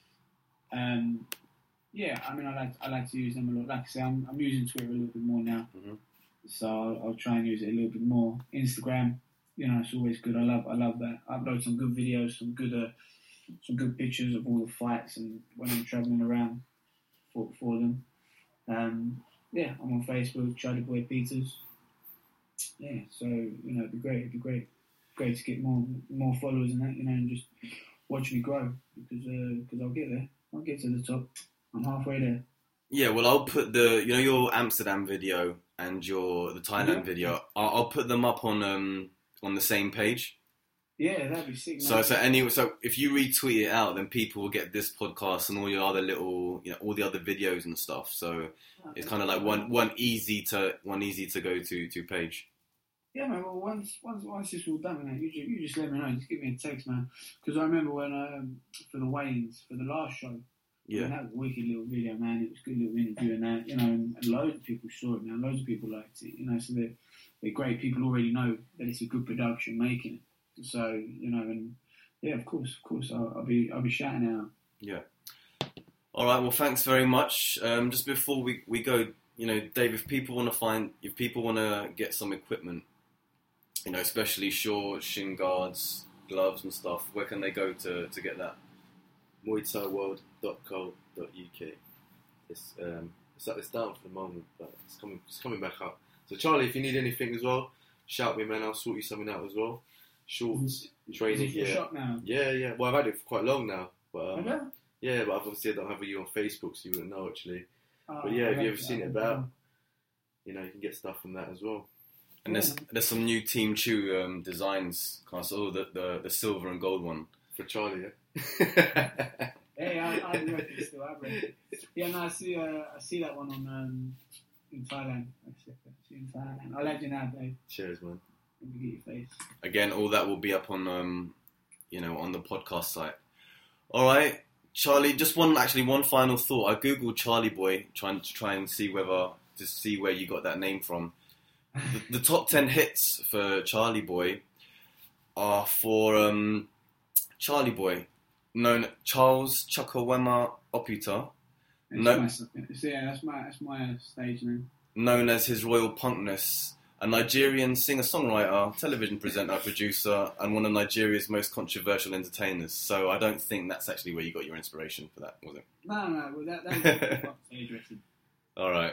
Yeah, I mean, I like to use them a lot. Like I say, I'm using Twitter a little bit more now, so I'll try and use it a little bit more. Instagram, you know, it's always good. I love that. I upload some good videos, some good pictures of all the fights and when I'm travelling around for them. Yeah, I'm on Facebook, Charlie Boy Peters. Yeah, so, you know, it'd be great to get more followers and that, you know, and just watch me grow because I'll get there. I'll get to the top. I'm halfway there. Yeah, well, I'll put your Amsterdam video and the Thailand video. I'll put them up on the same page. Yeah, that'd be sick. So if you retweet it out, then people will get this podcast and all your other little, you know, all the other videos and stuff. So it's kind of like one easy to go to page. Yeah, man. Well, once it's all done, man, you just let me know. Just give me a text, man. Because I remember when for the weigh-ins for the last show. Yeah, that was a wicked little video, man. It was a good little interview and that, you know, and loads of people saw it, man. Loads of people liked it, you know. So they're great. People already know that it's a good production making it. So, you know, and yeah, of course, I'll be shouting out. Yeah. All right. Well, thanks very much. Just before we go, you know, Dave, if people want to get some equipment, you know, especially shorts, shin guards, gloves and stuff, where can they go to get that? MuayThaiWorld.co.uk. It's down for the moment, but it's coming back up. So Charlie, if you need anything as well, shout me, man. I'll sort you something out as well. Shorts, training gear. Shop now? Yeah. Well, I've had it for quite long now, but okay. Yeah, but obviously I don't have you on Facebook, so you wouldn't know actually. But yeah, if you ever seen it about, you know, you can get stuff from that as well. And there's some new Team Chew designs, kind of sort of the silver and gold one for Charlie. Yeah. Hey, I reckon still. I reckon. Yeah, no, I see that one on in Thailand. I see in Thailand. I'll let you know, Dave. Cheers, man. Let me get your face. Again, all that will be up on you know, on the podcast site. All right, Charlie. Just one final thought. I googled Charlie Boy, trying to see where you got that name from. The top 10 hits for Charlie Boy are for Charlie Boy, known Charles Chukwuemeka Oputa. That's my stage name. Known as his Royal Punkness, a Nigerian singer-songwriter, television presenter, producer, and one of Nigeria's most controversial entertainers. So I don't think that's actually where you got your inspiration for that, was it? No. Well, that was stage dressing. All right.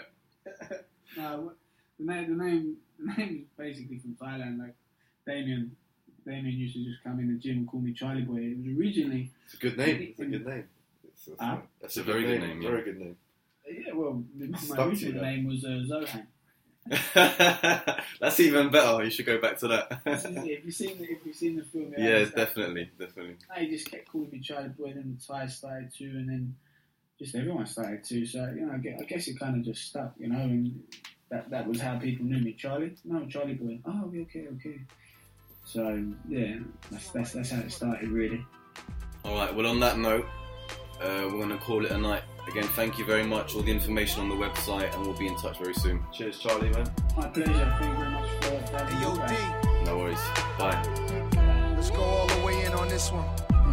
No, the name is basically from Thailand, like Damien. Damien used to just come in the gym and call me Charlie Boy. It was originally... It's a good name. It's a good name. That's a very good name. Yeah. Very good name. Yeah, well, my Stuck to original that. name was Zohan. That's even better. You should go back to that. If you've seen the film, Yeah, definitely. He just kept calling me Charlie Boy, then the Thais started to, and then just everyone started to. So I guess it kind of just stuck, and that was how people knew me. Charlie, no, Charlie Boy. Oh, okay. So yeah, that's how it started, really. All right. Well, on that note, we're going to call it a night. Again, thank you very much. All the information on the website, and we'll be in touch very soon. Cheers, Charlie, man. My pleasure. Thank you very much for having Hey, yo, me. D, No worries. Bye. let's go all the way in on this one.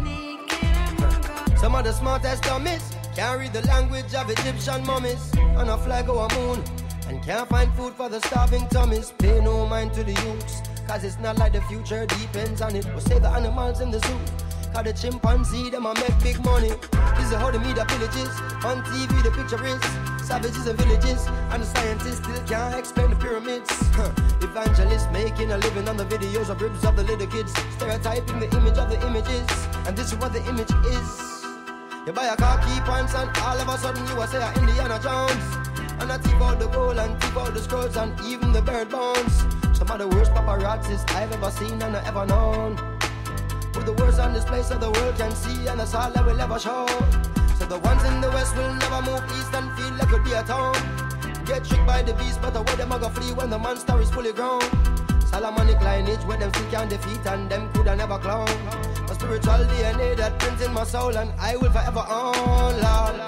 Some of the smartest dummies can't read the language of Egyptian mummies. On a flag or a moon, and can't find food for the starving tummies. Pay no mind to the youths, cause it's not like the future depends on it. We'll save the animals in the zoo, cause the chimpanzee, them a make big money. This is how the media villages, on TV the picture is savages and villages, and the scientists still can't explain the pyramids. Evangelists making a living on the videos of ribs of the little kids, stereotyping the image of the images, and this is what the image is. You buy a car, key pants, and all of a sudden you are say Indiana Jones. And I thief out the gold and thief out the scrolls and even the bird bones. Some of the worst paparazzis I've ever seen and I ever known. With the worst on display so the world can see, and that's all I will ever show. So the ones in the west will never move east and feel like it'll be a town. Get tricked by the beast, but away them a go flee when the monster is fully grown. Solomonic lineage where them still can't defeat and them coulda never clown. A spiritual DNA that prints in my soul and I will forever own, Lord.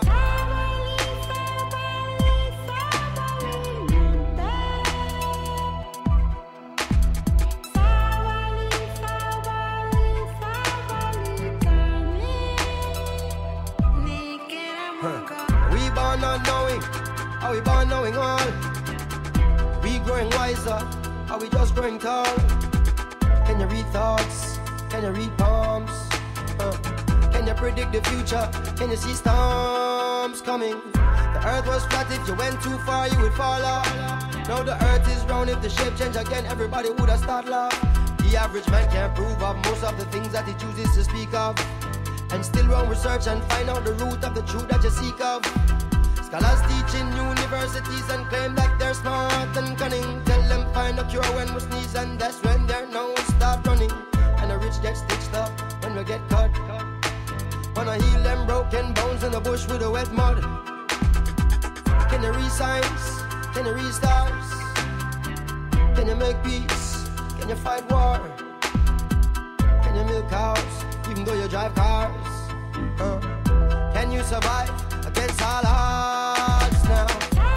We born not knowing, are we born knowing all? We growing wiser, are we just growing tall? Can you read thoughts? Can you read palms? Can you predict the future? Can you see storms coming? The earth was flat, if you went too far you would fall off. Now the earth is round, if the shape change again everybody would have start laugh. The average man can't prove of most of the things that he chooses to speak of, and still run research and find out the root of the truth that you seek of. Scholars teach in universities and claim like they're smart and cunning. Tell them find a cure when we sneeze, and that's when their nose start running. And the rich get stitched up when we get cut. Wanna heal them broken bones in the bush with the wet mud. Can you read signs? Can you read stars? Can you make peace? Can you fight war? Can you milk cows even though you drive cars? Can you survive against all odds now?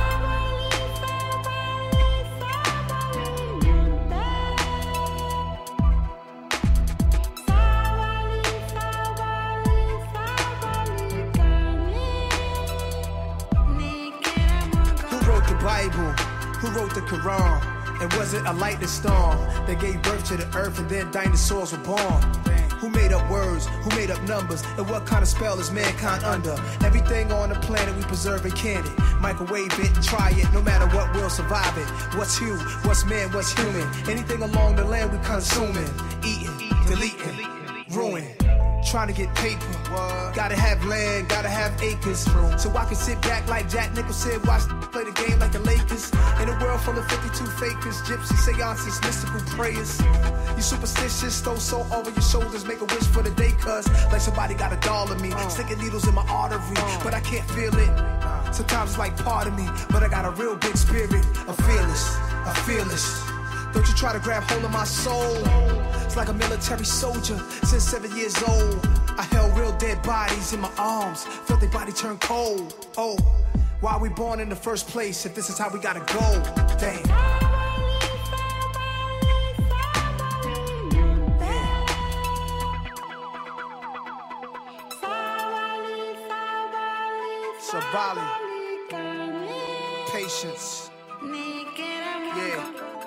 Who wrote the Bible? Who wrote the Quran? And was it a lightning storm that gave birth to the earth and then dinosaurs were born? Who made up words? Who made up numbers? And what kind of spell is mankind under? Everything on the planet we preserve and can it. Microwave it, try it, no matter what, we'll survive it. What's hue? What's man? What's human? Anything along the land we consuming, eating, deleting, ruin. Trying to get paper, gotta have land, gotta have acres. So I can sit back like Jack Nicholson, watch play the game like the Lakers. In a world full of 52 fakers, gypsy seances, mystical prayers. You superstitious, throw soul over your shoulders, make a wish for the day, cuz like somebody got a doll of me, sticking needles in my artery, but I can't feel it. Sometimes it's like part of me, but I got a real big spirit. I'm fearless. Don't you try to grab hold of my soul. It's like a military soldier since 7 years old. I held real dead bodies in my arms, felt their body turn cold. Oh, why are we born in the first place if this is how we gotta go? Damn. Sabali. Patience. Yeah.